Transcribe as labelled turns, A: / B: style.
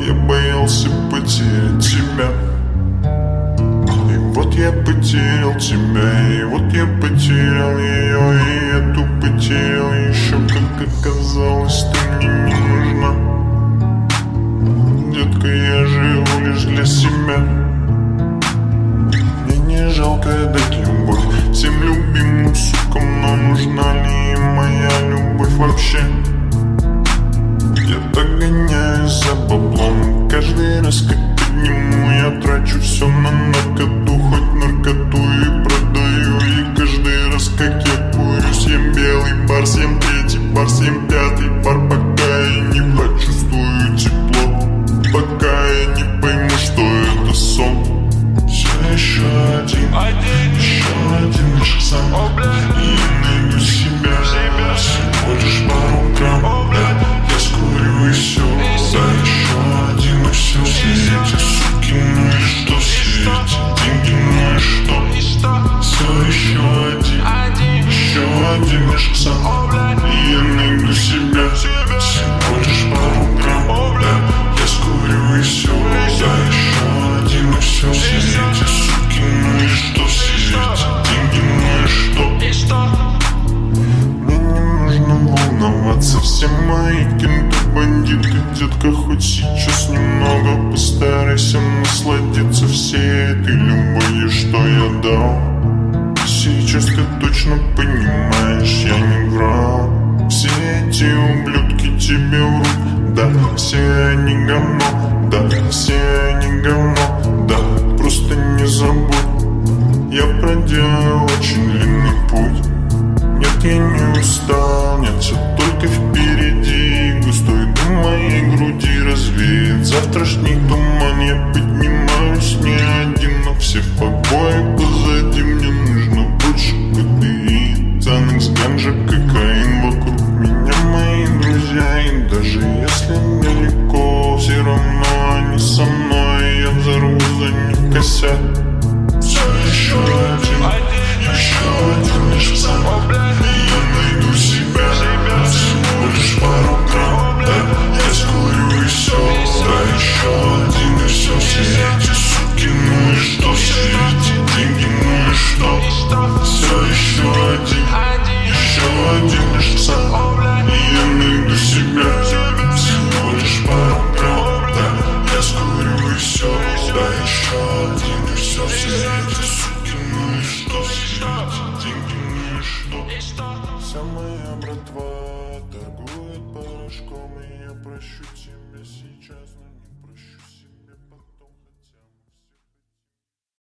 A: Я боялся потерять тебя. И вот я потерял тебя, и вот я потерял ее, и эту потерял еще. Как оказалось, ты мне не нужна. Детка, я живу лишь для себя. Мне не жалко дать любовь всем любимым сукам, но нужна ли им моя любовь вообще? Я так гоняюсь за баблом, каждый раз как подниму, я трачу все на наркоту, хоть наркоту и продаю. И каждый раз как я курю, съем белый бар, съем третий бар, съем пятый бар, пока я не почувствую тепло, пока я не пойму, что это сон. Все еще один наш сон, и я найду себя. Всего лишь пару грамм, я скурю и все. Да, еще один, и все. Все эти суки, ну и что? Все эти деньги, ну и что? Все еще один наш сон, и я найду себя. Всего лишь пару грамм, я скурю и все. Да, еще один, и все. Все эти суки, ну и что? Все эти деньги, ну и что? Мне не нужно волноваться, все мои кенты бандиты. Детка, хоть сейчас немного постарайся насладиться всей этой любовью, что я дал. Сейчас ты точно понимаешь, я не врал. Все эти ублюдки тебе врут, да, все они говно, да, все они говно, да, просто не забудь. Я проделал очень длинный путь. Нет, я не устал, нет, все только впереди. Густой дым моей груди развеет завтрашний туман. Я поднимаюсь не один, но все побои позади. Мне нужно больше КДИ, Цанекс, ганжа, кокаин вокруг меня, мои друзья. И даже если далеко, все равно они со мной. Я взорву за них косят. Все еще один наш сон, и я найду себя. Всего лишь пару грамм, я скурю и все. Да, еще один, и все. Все эти суки, ну и что? Все эти деньги, ну и что? Все еще один наш сон, и я найду себя. Всего лишь пару грамм, я скурю и все. Да, еще один, и все. Все эти суки, ну и что? Все эти деньги, ну и что? Вся моя братва торгует порошком, и я прощу тебе.